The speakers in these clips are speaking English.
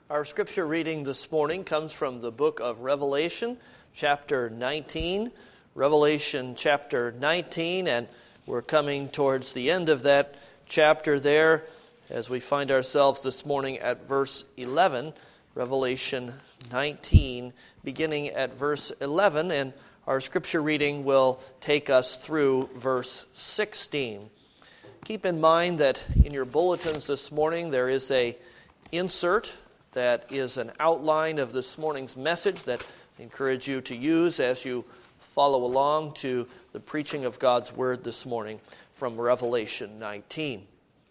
Our scripture reading this morning comes from the book of Revelation, chapter 19. Revelation chapter 19, and we're coming towards the end of that chapter there as we find ourselves this morning at verse 11. Revelation 19, beginning at verse 11, and our scripture reading will take us through verse 16. Keep in mind that in your bulletins this morning there is an insert that is an outline of this morning's message that I encourage you to use as you follow along to the preaching of God's Word this morning from Revelation 19.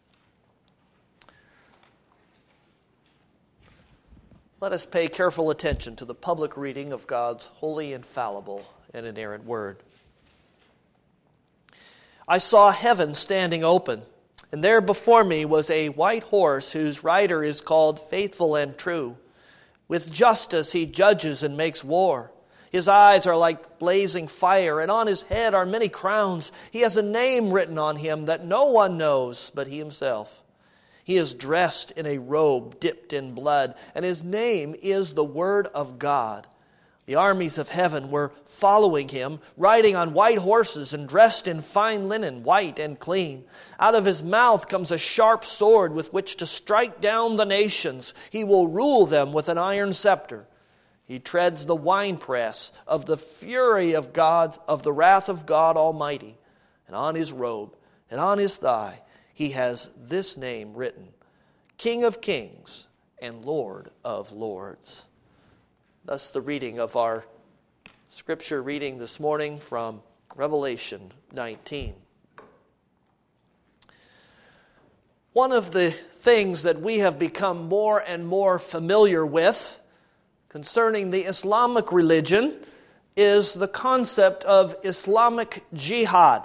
Let us pay careful attention to the public reading of God's holy, infallible, and inerrant Word. I saw heaven standing open, and there before me was a white horse whose rider is called Faithful and True. With justice he judges and makes war. His eyes are like blazing fire, and on his head are many crowns. He has a name written on him that no one knows but he himself. He is dressed in a robe dipped in blood, and his name is the Word of God. The armies of heaven were following him, riding on white horses and dressed in fine linen, white and clean. Out of his mouth comes a sharp sword with which to strike down the nations. He will rule them with an iron scepter. He treads the winepress of the fury of God, of the wrath of God Almighty. And on his robe and on his thigh he has this name written: King of Kings and Lord of Lords. Thus the reading of our scripture reading this morning from Revelation 19. One of the things that we have become more and more familiar with concerning the Islamic religion is the concept of Islamic jihad.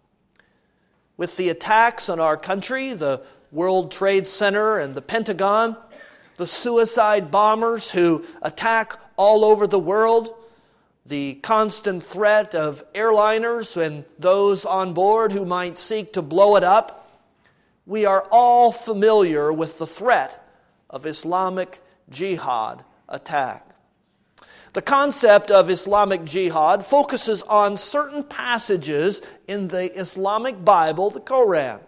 With the attacks on our country, the World Trade Center and the Pentagon, the suicide bombers who attack all over the world, the constant threat of airliners and those on board who might seek to blow it up, we are all familiar with the threat of Islamic jihad attack. The concept of Islamic jihad focuses on certain passages in the Islamic Bible, the Quran.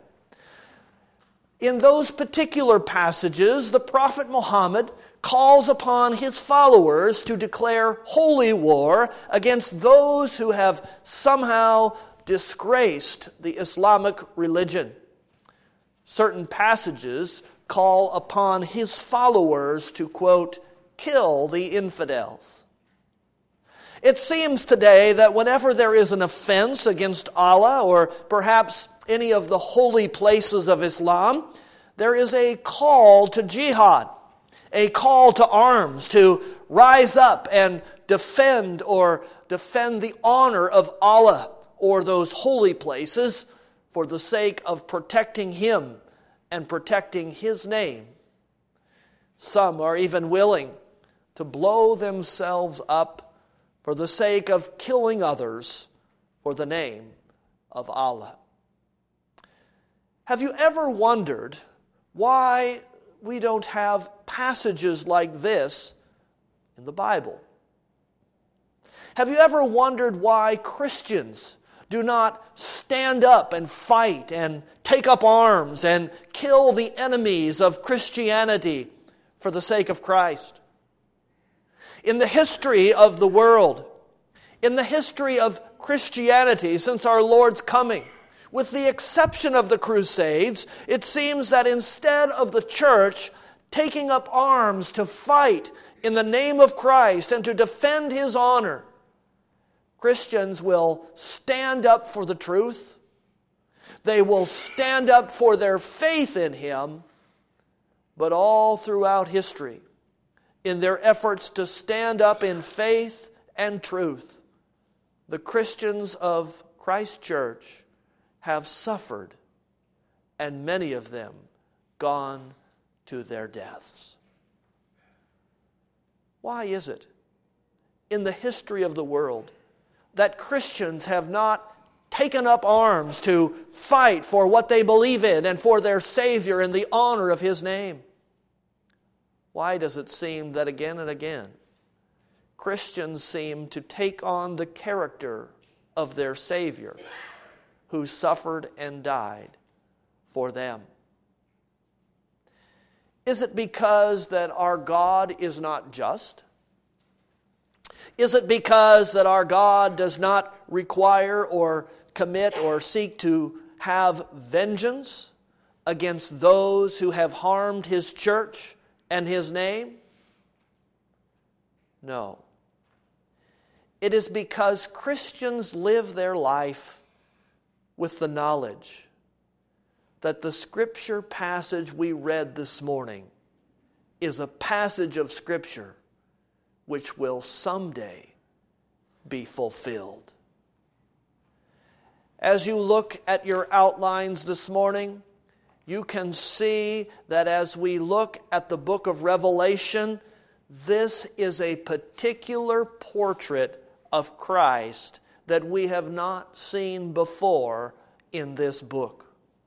In those particular passages, the Prophet Muhammad calls upon his followers to declare holy war against those who have somehow disgraced the Islamic religion. Certain passages call upon his followers to, quote, kill the infidels. It seems today that whenever there is an offense against Allah or perhaps any of the holy places of Islam, there is a call to jihad, a call to arms, to rise up and defend the honor of Allah or those holy places for the sake of protecting Him and protecting His name. Some are even willing to blow themselves up for the sake of killing others for the name of Allah. Have you ever wondered why we don't have passages like this in the Bible? Have you ever wondered why Christians do not stand up and fight and take up arms and kill the enemies of Christianity for the sake of Christ? In the history of the world, in the history of Christianity since our Lord's coming, with the exception of the Crusades, it seems that instead of the church taking up arms to fight in the name of Christ and to defend His honor, Christians will stand up for the truth. They will stand up for their faith in Him, but all throughout history, in their efforts to stand up in faith and truth, the Christians of Christ Church have suffered, and many of them gone to their deaths. Why is it in the history of the world that Christians have not taken up arms to fight for what they believe in and for their Savior and the honor of His name? Why does it seem that again and again Christians seem to take on the character of their Savior who suffered and died for them? Is it because that our God is not just? Is it because that our God does not require or commit or seek to have vengeance against those who have harmed His church and His name? No. It is because Christians live their life with the knowledge that the Scripture passage we read this morning is a passage of Scripture which will someday be fulfilled. As you look at your outlines this morning, you can see that as we look at the book of Revelation, this is a particular portrait of Christ that we have not seen before in this book.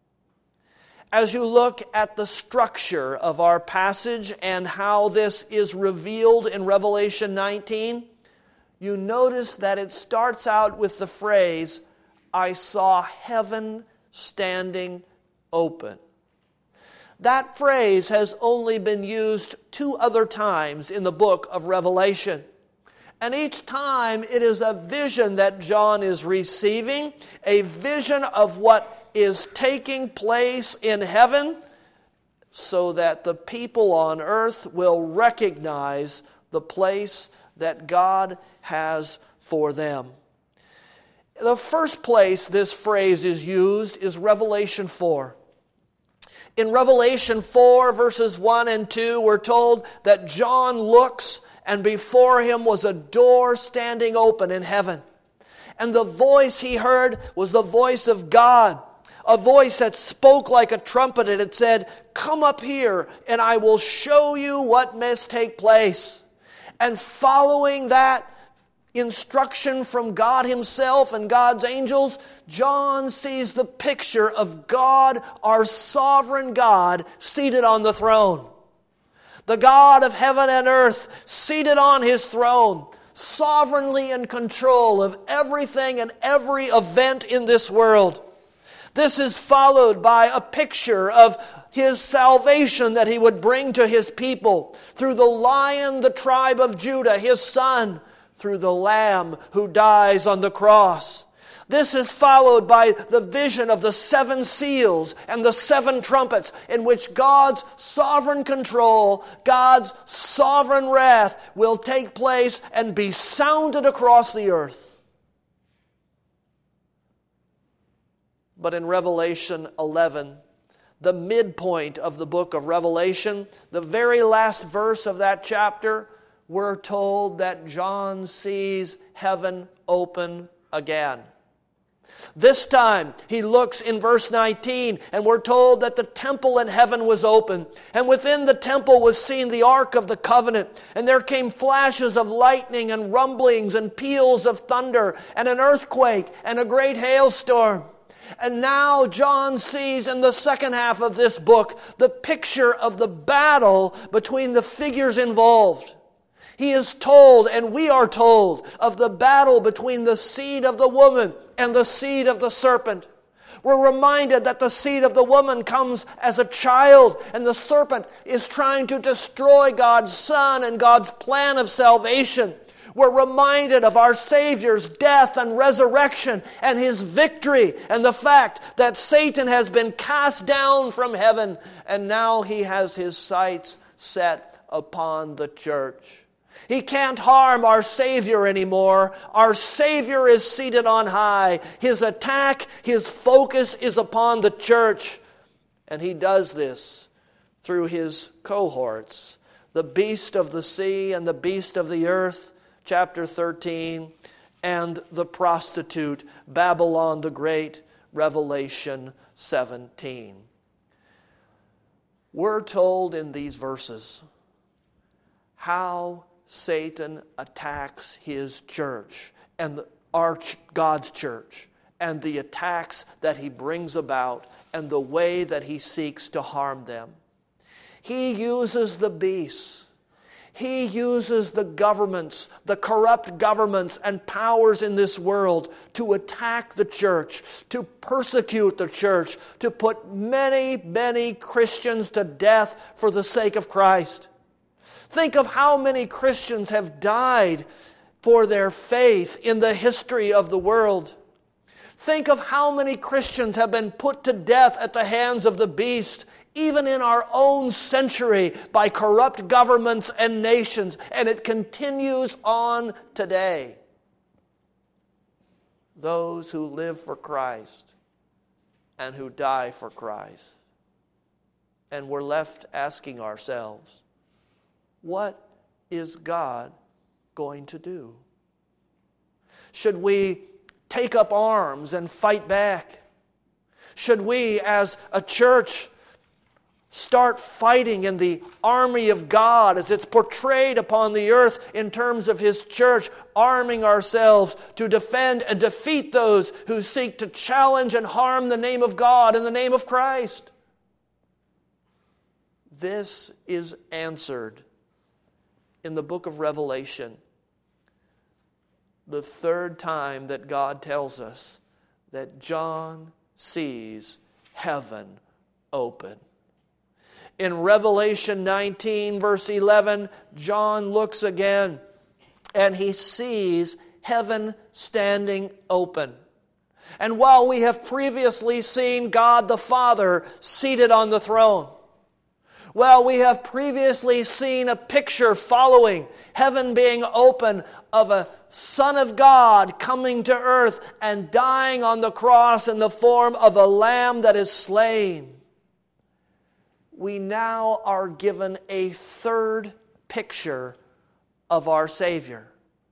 As you look at the structure of our passage and how this is revealed in Revelation 19, you notice that it starts out with the phrase, "I saw heaven standing open." That phrase has only been used 2 other times in the book of Revelation. And each time it is a vision that John is receiving, a vision of what is taking place in heaven, so that the people on earth will recognize the place that God has for them. The first place this phrase is used is Revelation 4. In Revelation 4, verses 1 and 2, we're told that John looks, and before him was a door standing open in heaven. And the voice he heard was the voice of God, a voice that spoke like a trumpet, and it said, "Come up here, and I will show you what must take place." And following that instruction from God Himself and God's angels, John sees the picture of God, our sovereign God, seated on the throne. The God of heaven and earth, seated on His throne, sovereignly in control of everything and every event in this world. This is followed by a picture of His salvation that He would bring to His people through the Lion, the tribe of Judah, His Son, through the Lamb who dies on the cross. This is followed by the vision of the 7 seals and the 7 trumpets, in which God's sovereign control, God's sovereign wrath will take place and be sounded across the earth. But in Revelation 11, the midpoint of the book of Revelation, the very last verse of that chapter, we're told that John sees heaven open again. This time, he looks in verse 19, and we're told that the temple in heaven was open. And within the temple was seen the Ark of the Covenant. And there came flashes of lightning and rumblings and peals of thunder and an earthquake and a great hailstorm. And now John sees in the second half of this book the picture of the battle between the figures involved. He is told, and we are told, of the battle between the seed of the woman and the seed of the serpent. We're reminded that the seed of the woman comes as a child, and the serpent is trying to destroy God's Son and God's plan of salvation. We're reminded of our Savior's death and resurrection and His victory, and the fact that Satan has been cast down from heaven, and now he has his sights set upon the church. He can't harm our Savior anymore. Our Savior is seated on high. His attack, His focus is upon the church. And He does this through His cohorts, the beast of the sea and the beast of the earth, chapter 13, and the prostitute, Babylon the Great, Revelation 17. We're told in these verses how Satan attacks his church and God's church, and the attacks that he brings about and the way that he seeks to harm them. He uses the beast He uses the governments, the corrupt governments and powers in this world to attack the church, to persecute the church, to put many, many Christians to death for the sake of Christ. Think of how many Christians have died for their faith in the history of the world. Think of how many Christians have been put to death at the hands of the beast, even in our own century, by corrupt governments and nations, and it continues on today. Those who live for Christ and who die for Christ. And we're left asking ourselves, what is God going to do? Should we take up arms and fight back? Should we, as a church, start fighting in the army of God as it's portrayed upon the earth in terms of His church, arming ourselves to defend and defeat those who seek to challenge and harm the name of God and the name of Christ? This is answered in the book of Revelation, the third time that God tells us that John sees heaven open. In Revelation 19, verse 11, John looks again and he sees heaven standing open. And while we have previously seen God the Father seated on the throne, while we have previously seen a picture following heaven being open of a Son of God coming to earth and dying on the cross in the form of a lamb that is slain, we now are given a third picture of our Savior.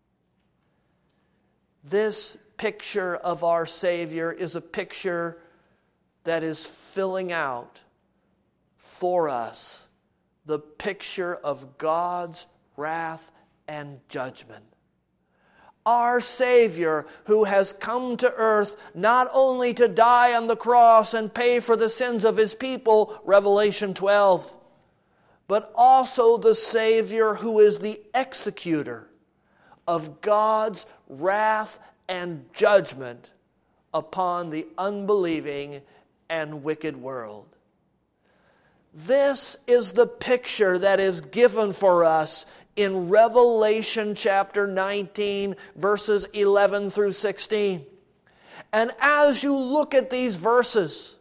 This picture of our Savior is a picture that is filling out for us the picture of God's wrath and judgment. Our Savior, who has come to earth not only to die on the cross and pay for the sins of His people, Revelation 12, but also the Savior who is the executor of God's wrath and judgment upon the unbelieving and wicked world. This is the picture that is given for us in Revelation chapter 19, verses 11 through 16. And as you look at these verses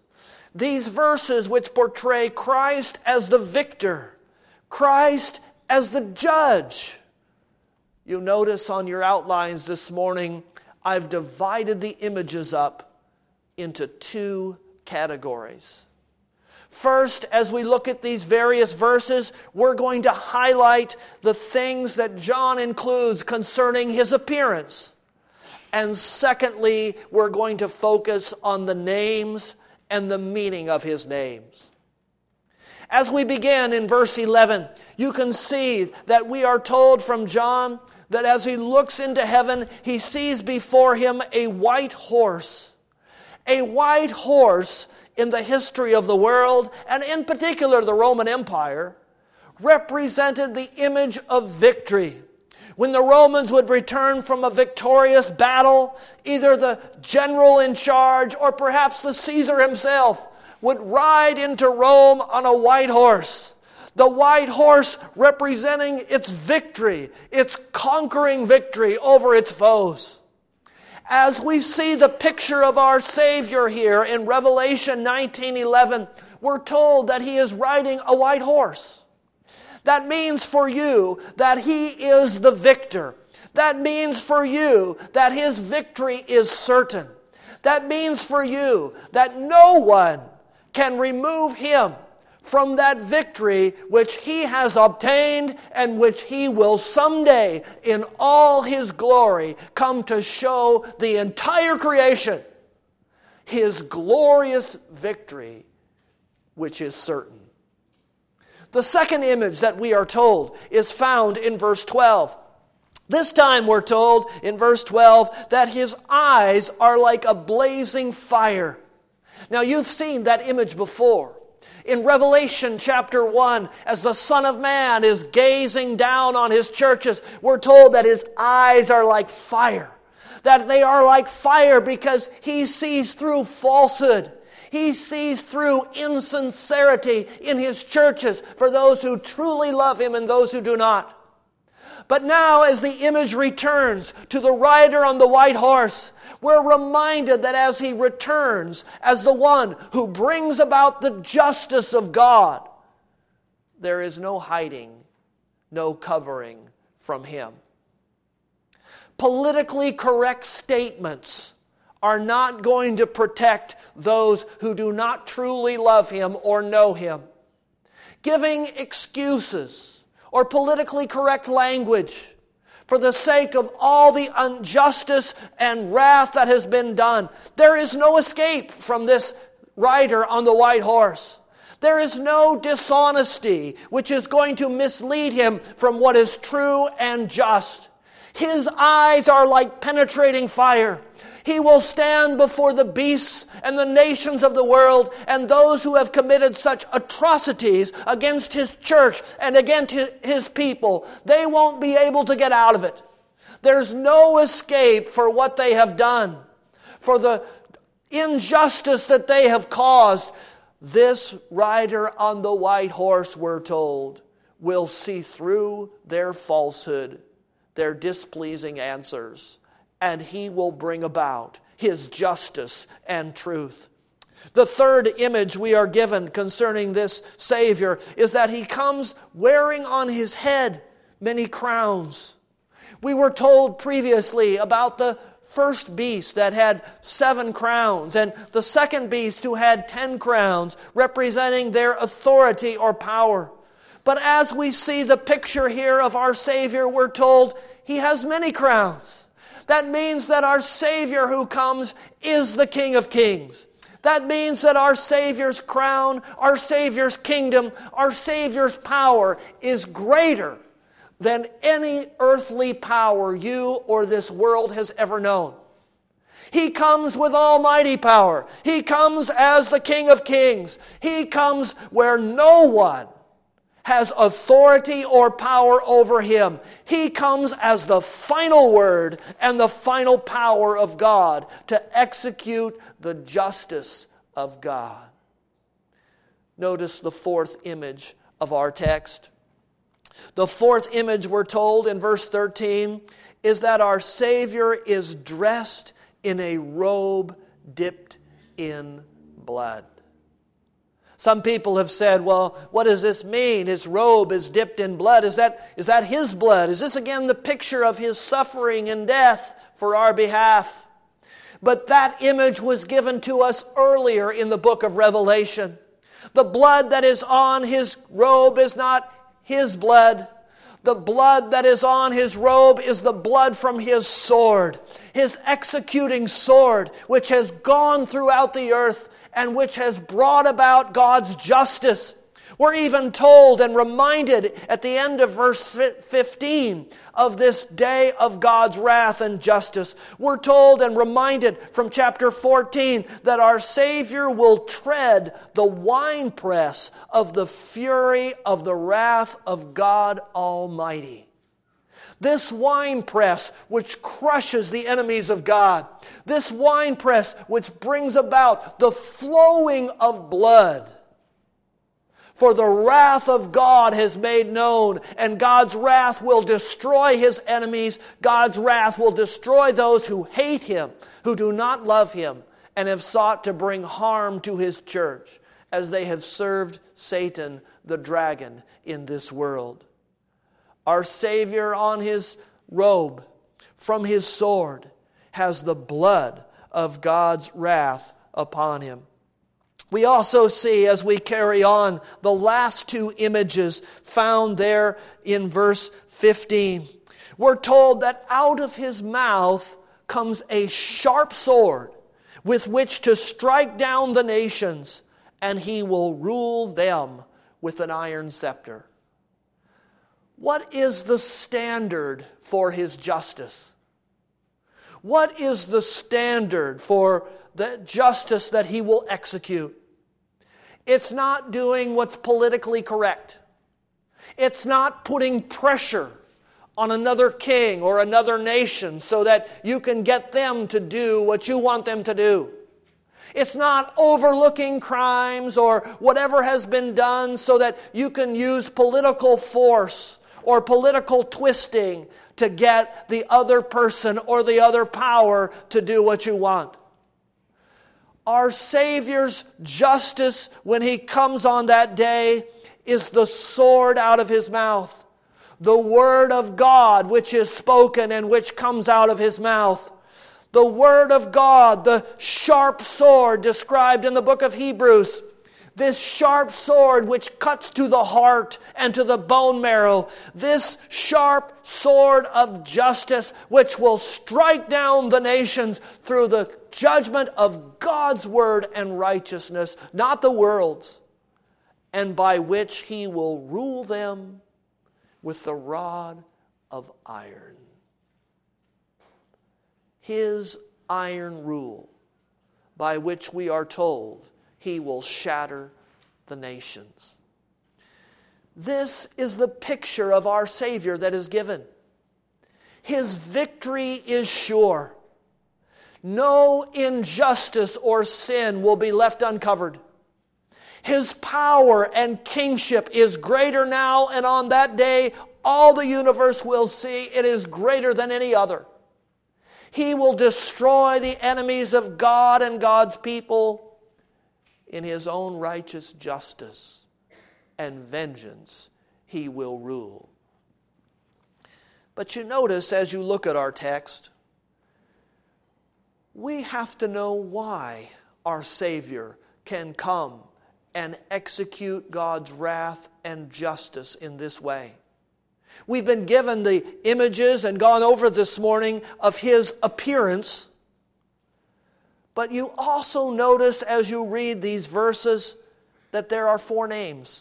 which portray Christ as the victor, Christ as the judge, you notice on your outlines this morning, I've divided the images up into two categories. First, as we look at these various verses, we're going to highlight the things that John includes concerning His appearance. And secondly, we're going to focus on the names and the meaning of His names. As we begin in verse 11, you can see that we are told from John that as he looks into heaven, he sees before him a white horse. A white horse in the history of the world, and in particular the Roman Empire, represented the image of victory. When the Romans would return from a victorious battle, either the general in charge or perhaps the Caesar himself would ride into Rome on a white horse. The white horse representing its victory, its conquering victory over its foes. As we see the picture of our Savior here in Revelation 19:11, we're told that He is riding a white horse. That means for you that He is the victor. That means for you that His victory is certain. That means for you that no one can remove Him from that victory which He has obtained and which He will someday in all His glory come to show the entire creation His glorious victory which is certain. The second image that we are told is found in verse 12. This time we're told in verse 12 that His eyes are like a blazing fire. Now you've seen that image before. In Revelation chapter 1, as the Son of Man is gazing down on his churches, we're told that his eyes are like fire. That they are like fire because he sees through falsehood. He sees through insincerity in his churches for those who truly love him and those who do not. But now as the image returns to the rider on the white horse, we're reminded that as he returns as the one who brings about the justice of God, there is no hiding, no covering from him. Politically correct statements are not going to protect those who do not truly love him or know him. Giving excuses or politically correct language for the sake of all the injustice and wrath that has been done, there is no escape from this rider on the white horse. There is no dishonesty which is going to mislead him from what is true and just. His eyes are like penetrating fire. He will stand before the beasts and the nations of the world and those who have committed such atrocities against his church and against his people. They won't be able to get out of it. There's no escape for what they have done, for the injustice that they have caused. This rider on the white horse, we're told, will see through their falsehood, their displeasing answers, and he will bring about his justice and truth. The third image we are given concerning this Savior is that he comes wearing on his head many crowns. We were told previously about the first beast that had 7 crowns and the second beast who had 10 crowns, representing their authority or power. But as we see the picture here of our Savior, we're told he has many crowns. That means that our Savior who comes is the King of Kings. That means that our Savior's crown, our Savior's kingdom, our Savior's power is greater than any earthly power you or this world has ever known. He comes with almighty power. He comes as the King of Kings. He comes where no one has authority or power over him. He comes as the final word and the final power of God to execute the justice of God. Notice the fourth image of our text. The fourth image, we're told in verse 13, is that our Savior is dressed in a robe dipped in blood. Some people have said, well, what does this mean? His robe is dipped in blood. Is that his blood? Is this again the picture of his suffering and death for our behalf? But that image was given to us earlier in the book of Revelation. The blood that is on his robe is not his blood. The blood that is on his robe is the blood from his sword, his executing sword, which has gone throughout the earth and which has brought about God's justice. We're even told and reminded at the end of verse 15 of this day of God's wrath and justice. We're told and reminded from chapter 14 that our Savior will tread the winepress of the fury of the wrath of God Almighty. This winepress which crushes the enemies of God. This winepress which brings about the flowing of blood. For the wrath of God has made known, and God's wrath will destroy his enemies. God's wrath will destroy those who hate him, who do not love him, and have sought to bring harm to his church, as they have served Satan, the dragon, in this world. Our Savior on his robe, from his sword, has the blood of God's wrath upon him. We also see, as we carry on, the last two images found there in verse 15. We're told that out of his mouth comes a sharp sword with which to strike down the nations, and he will rule them with an iron scepter. What is the standard for his justice? What is the standard for the justice that he will execute? It's not doing what's politically correct. It's not putting pressure on another king or another nation so that you can get them to do what you want them to do. It's not overlooking crimes or whatever has been done so that you can use political force or political twisting to get the other person or the other power to do what you want. Our Savior's justice when He comes on that day is the sword out of His mouth. The Word of God which is spoken and which comes out of His mouth. The Word of God, the sharp sword described in the book of Hebrews. This sharp sword which cuts to the heart and to the bone marrow. This sharp sword of justice which will strike down the nations through the judgment of God's word and righteousness, not the world's, and by which He will rule them with the rod of iron. His iron rule, by which we are told He will shatter the nations. This is the picture of our Savior that is given. His victory is sure. No injustice or sin will be left uncovered. His power and kingship is greater now, and on that day all the universe will see it is greater than any other. He will destroy the enemies of God and God's people in His own righteous justice and vengeance. He will rule. But you notice as you look at our text, we have to know why our Savior can come and execute God's wrath and justice in this way. We've been given the images and gone over this morning of His appearance. But you also notice as you read these verses that there are 4 names.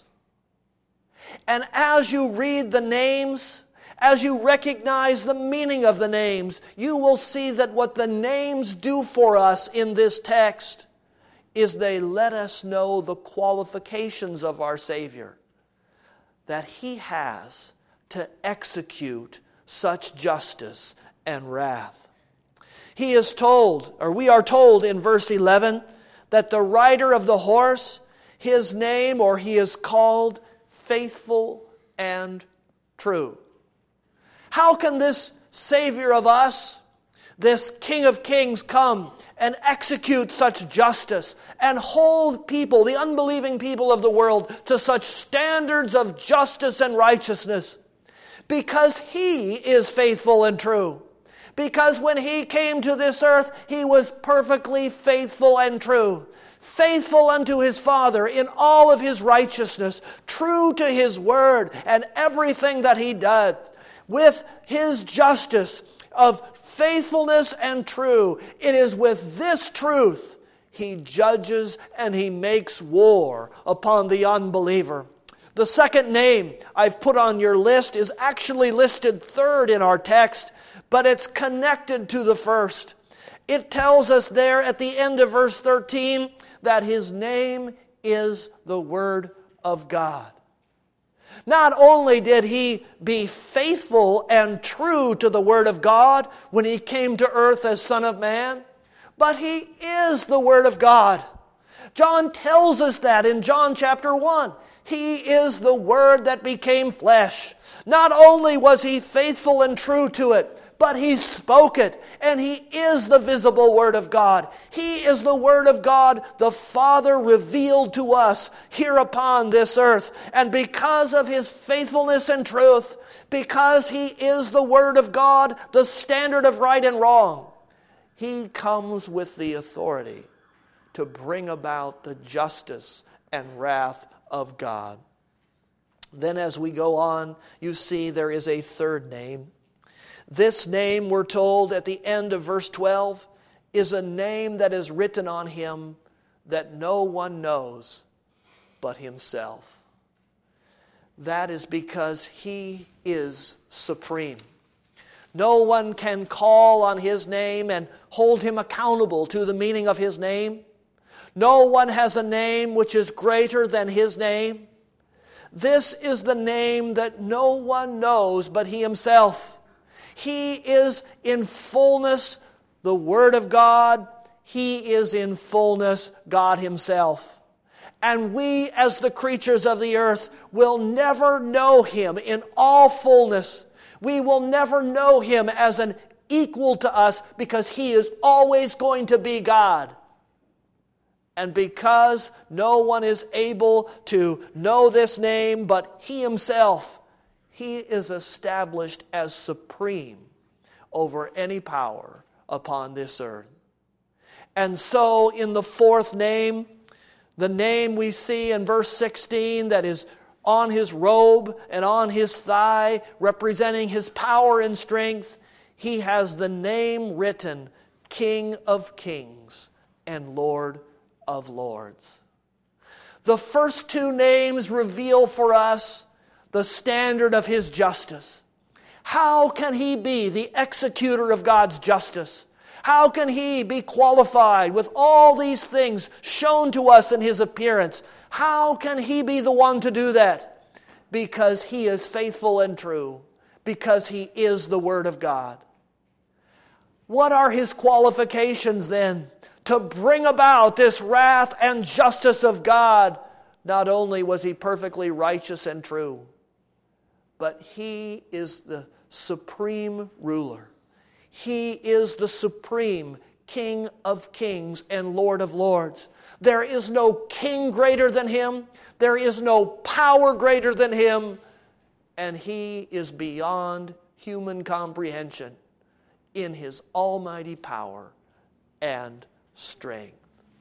And as you read the names, as you recognize the meaning of the names, you will see that what the names do for us in this text is they let us know the qualifications of our Savior, that He has to execute such justice and wrath. He is told, or we are told in verse 11, that the rider of the horse, his name, or he is called Faithful and True. How can this Savior of us, this King of Kings, come and execute such justice and hold people, the unbelieving people of the world, to such standards of justice and righteousness? Because He is faithful and true. Because when He came to this earth, He was perfectly faithful and true. Faithful unto His Father in all of His righteousness, true to His word and everything that He does. With His justice of faithfulness and true, it is with this truth He judges and He makes war upon the unbeliever. The second name I've put on your list is actually listed third in our text, but it's connected to the first. It tells us there at the end of verse 13 that His name is the Word of God. Not only did He be faithful and true to the Word of God when He came to earth as Son of Man, but He is the Word of God. John tells us that in John chapter 1. He is the Word that became flesh. Not only was He faithful and true to it, but He spoke it, and He is the visible Word of God. He is the Word of God, the Father revealed to us here upon this earth. And because of His faithfulness and truth, because He is the Word of God, the standard of right and wrong, He comes with the authority to bring about the justice and wrath of God. Then as we go on, you see there is a third name. This name, we're told at the end of verse 12, is a name that is written on Him that no one knows but Himself. That is because He is supreme. No one can call on His name and hold Him accountable to the meaning of His name. No one has a name which is greater than His name. This is the name that no one knows but He Himself. He is in fullness the Word of God. He is in fullness God Himself. And we, as the creatures of the earth, will never know Him in all fullness. We will never know Him as an equal to us, because He is always going to be God. And because no one is able to know this name but He Himself, He is established as supreme over any power upon this earth. And so in the fourth name, the name we see in verse 16 that is on His robe and on His thigh, representing His power and strength, He has the name written, King of Kings and Lord of Lords. The first two names reveal for us the standard of His justice. How can He be the executor of God's justice? How can He be qualified with all these things shown to us in His appearance? How can He be the one to do that? Because He is faithful and true. Because He is the Word of God. What are His qualifications then to bring about this wrath and justice of God? Not only was He perfectly righteous and true, but He is the supreme ruler. He is the supreme King of Kings and Lord of Lords. There is no king greater than Him. There is no power greater than Him. And He is beyond human comprehension in His almighty power and strength.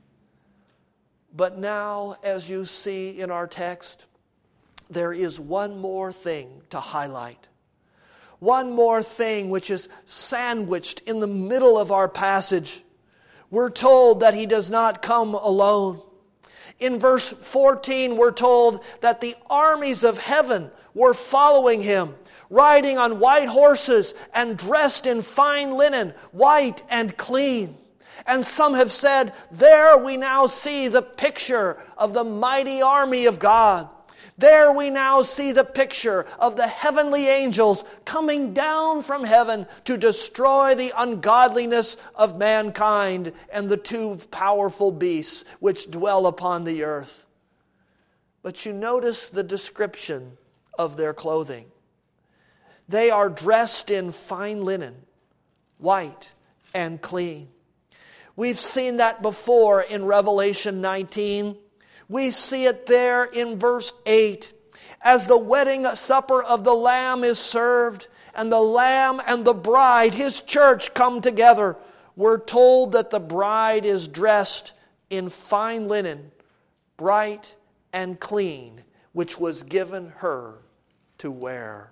But now, as you see in our text, there is one more thing to highlight. One more thing which is sandwiched in the middle of our passage. We're told that He does not come alone. In verse 14, we're told that the armies of heaven were following Him, riding on white horses and dressed in fine linen, white and clean. And some have said, there we now see the picture of the mighty army of God. There we now see the picture of the heavenly angels coming down from heaven to destroy the ungodliness of mankind and the two powerful beasts which dwell upon the earth. But you notice the description of their clothing. They are dressed in fine linen, white and clean. We've seen that before in Revelation 19. We see it there in verse 8. As the wedding supper of the Lamb is served, and the Lamb and the bride, His church, come together, we're told that the bride is dressed in fine linen, bright and clean, which was given her to wear.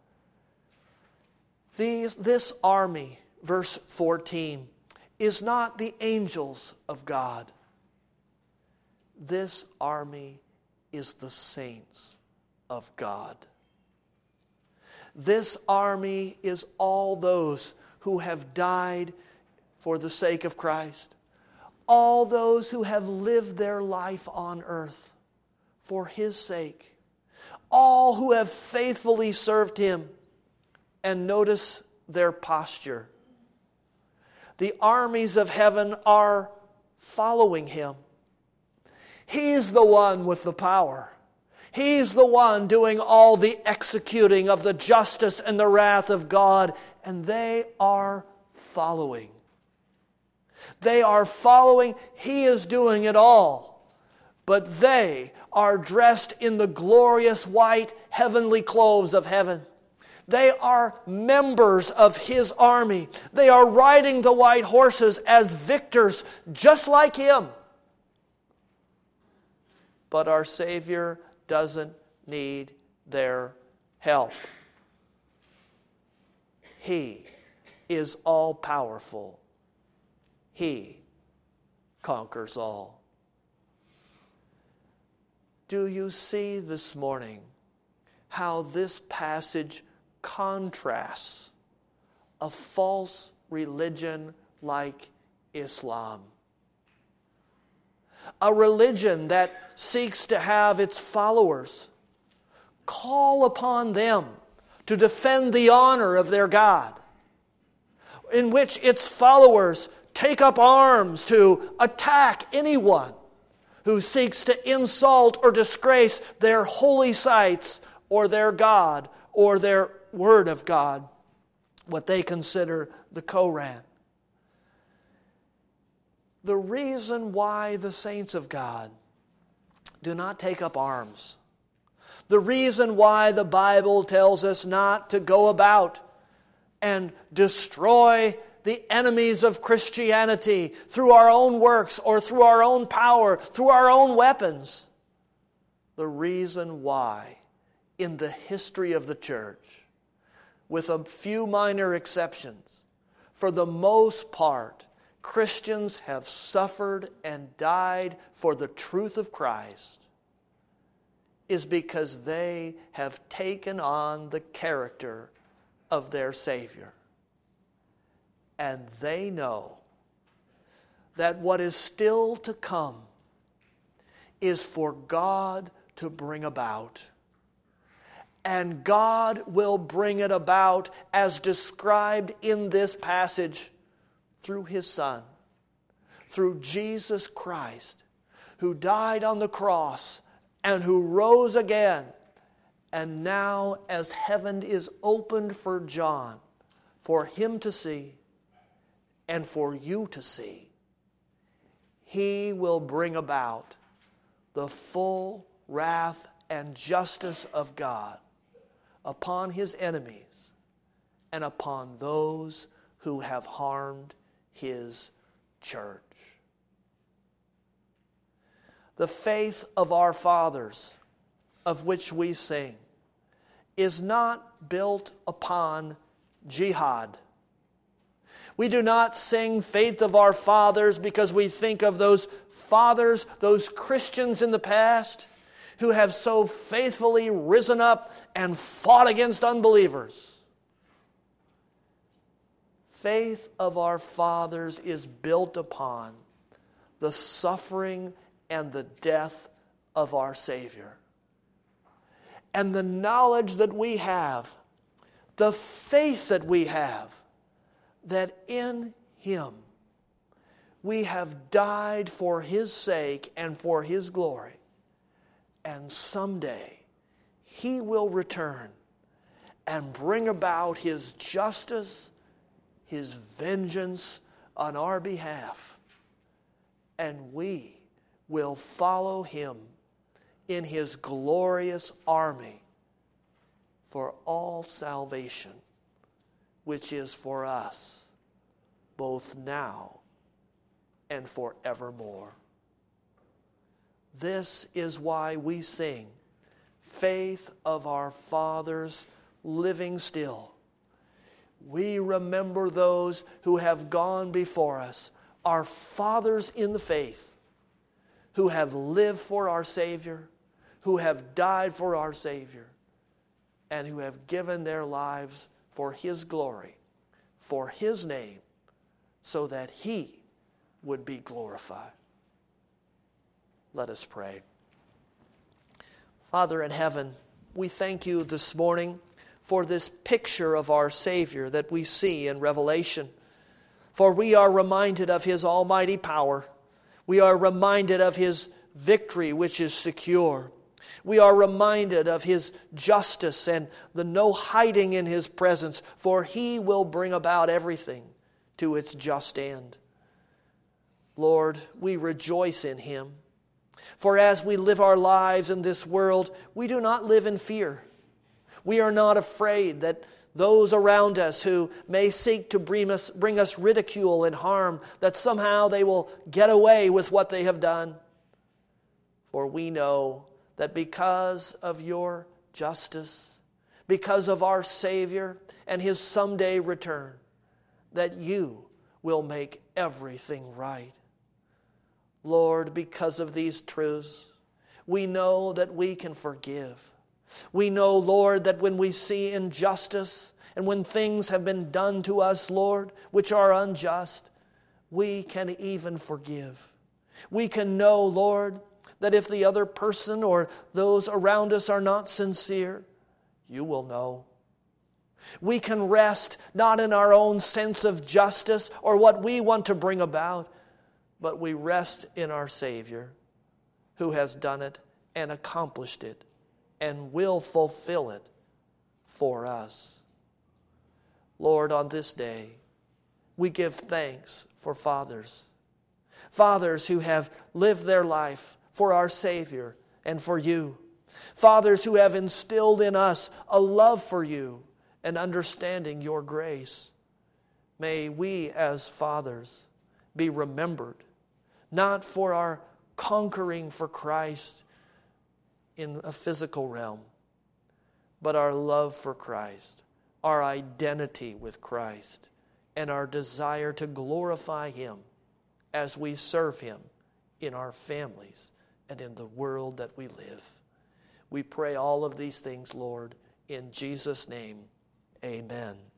This army, verse 14, is not the angels of God. This army is the saints of God. This army is all those who have died for the sake of Christ. All those who have lived their life on earth for His sake. All who have faithfully served Him. And notice their posture. The armies of heaven are following Him. He's the one with the power. He's the one doing all the executing of the justice and the wrath of God. And they are following. They are following. He is doing it all. But they are dressed in the glorious white heavenly clothes of heaven. They are members of His army. They are riding the white horses as victors, just like Him. But our Savior doesn't need their help. He is all-powerful. He conquers all. Do you see this morning how this passage contrasts a false religion like Islam? a religion that seeks to have its followers call upon them to defend the honor of their God, in which its followers take up arms to attack anyone who seeks to insult or disgrace their holy sites or their God or their Word of God, what they consider the Koran. The reason why the saints of God do not take up arms, the reason why the Bible tells us not to go about and destroy the enemies of Christianity through our own works or through our own power, through our own weapons. The reason why, in the history of the church, with a few minor exceptions, for the most part, Christians have suffered and died for the truth of Christ, is because they have taken on the character of their Savior. And they know that what is still to come is for God to bring about. And God will bring it about as described in this passage through His Son, through Jesus Christ, who died on the cross and who rose again. And now, as heaven is opened for John, for him to see, and for you to see, He will bring about the full wrath and justice of God upon His enemies and upon those who have harmed His church. The faith of our fathers, of which we sing, is not built upon jihad. We do not sing Faith of Our Fathers because we think of those fathers, those Christians in the past who have so faithfully risen up and fought against unbelievers. Faith of our fathers is built upon the suffering and the death of our Savior. And the knowledge that we have, the faith that we have, that in Him we have died for His sake and for His glory. And someday He will return and bring about His justice, His vengeance on our behalf. And we will follow Him in His glorious army for all salvation, which is for us, both now and forevermore. This is why we sing, Faith of Our Fathers living still. We remember those who have gone before us, our fathers in the faith, who have lived for our Savior, who have died for our Savior, and who have given their lives for His glory, for His name, so that He would be glorified. Let us pray. Father in heaven, we thank You this morning for this picture of our Savior that we see in Revelation. For we are reminded of His almighty power. We are reminded of His victory, which is secure. We are reminded of His justice and the no hiding in His presence, for He will bring about everything to its just end. Lord, we rejoice in Him. For as we live our lives in this world, we do not live in fear. We are not afraid that those around us who may seek to bring us ridicule and harm, that somehow they will get away with what they have done. For we know that because of Your justice, because of our Savior and His someday return, that You will make everything right. Lord, because of these truths, we know that we can forgive. We know, Lord, that when we see injustice and when things have been done to us, Lord, which are unjust, we can even forgive. We can know, Lord, that if the other person or those around us are not sincere, you will know. We can rest not in our own sense of justice or what we want to bring about, but we rest in our Savior who has done it and accomplished it and will fulfill it for us. Lord, on this day, we give thanks for fathers. Fathers who have lived their life for our Savior and for you. Fathers who have instilled in us a love for you and understanding your grace. May we as fathers be remembered, not for our conquering for Christ in a physical realm, but our love for Christ, our identity with Christ, and our desire to glorify Him as we serve Him in our families and in the world that we live. We pray all of these things, Lord, in Jesus' name. Amen.